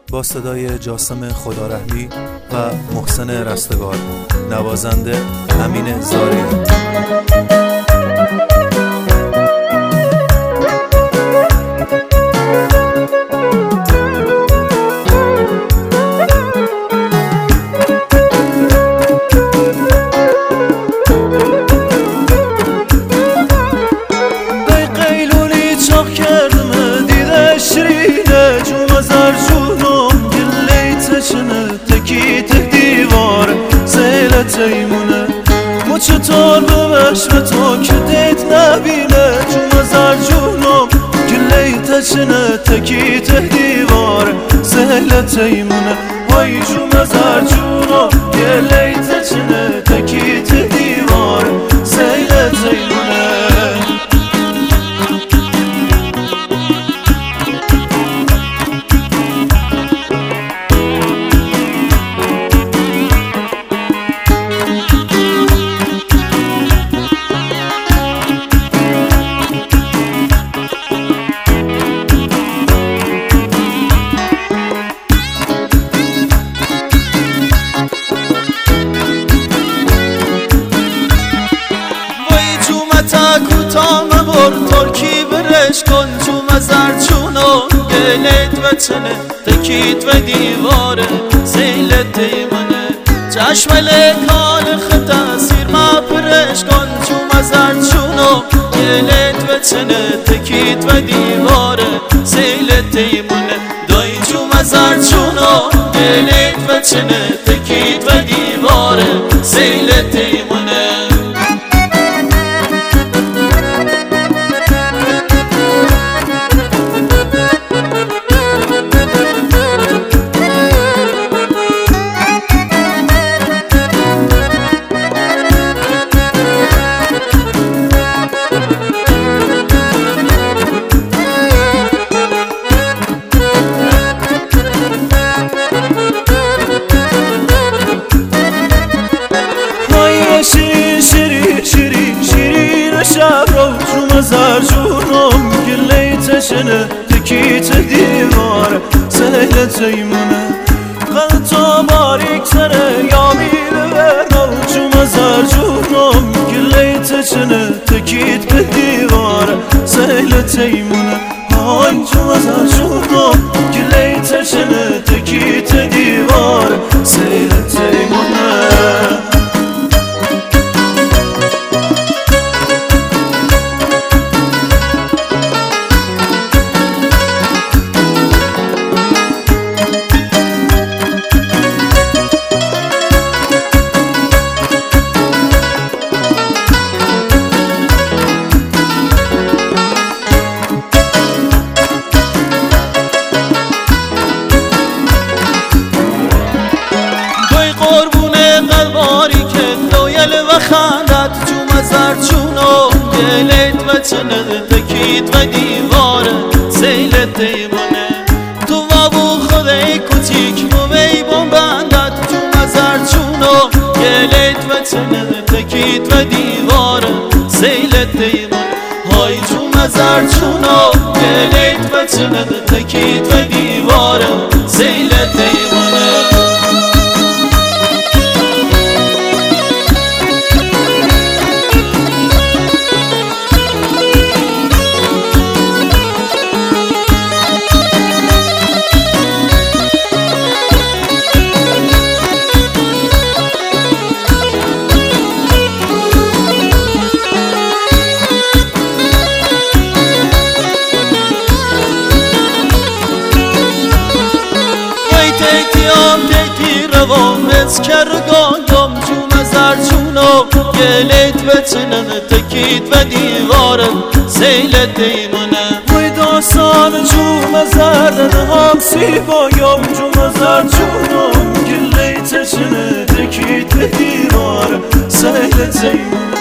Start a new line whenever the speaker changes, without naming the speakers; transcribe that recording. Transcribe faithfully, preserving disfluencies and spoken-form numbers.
با صدای جاسم خدارحمی و محسن رستگار، نوازنده امین زاری.
تیمونه ما چطور به چشم تو که دید نبینه جون زر جونم گله تچنه تکیت دیوار سهل تیمونه وای جون زر جونم گله تچنه تکیت دیوار سهل تیمونه. کوتام بر ترکی برش کن تو مزر چونو گلت و چنه تکیت و دیواره سیلت دیمانه چشم لکان خط تاثیر ما پرش کن تو مزر چونو گلت و چنه تکیت و دیواره سیلت دیمانه دای تو مزر چونو گلت و چنه تکیت و دیواره سیلت دیمانه. شیرین شیرین شیرین شیرین شب رو تو مزر جونم گله تشنه تکیت دیوار سهل تیمونه قلب تو باریک تره یا میره برو تو مزر جونم گله تشنه تکیت دیوار سهل تیمونه های تو مزر جونم گله تشنه تکیت دیوار سهل تیمونه. و خندت جو مزر چونو گلت و چنه تکیت و دیواره سیلت دیمونه تو وابو خودی کوچیک موی بون بندت جو مزر چونو گلت و چنه تکیت و دیواره سیلت دیمونه های جو مزر چونو گلت و چنه تکیت و دیواره سیلت دیمونه. از کرگایم جو مزر چونو گلت بچنه تکیت و دیواره سیلت دیمونه وی داستان جو مزر دنهام سیبایم جو مزر چونو گلت بچنه تکیت و دیواره سیلت دیمونه.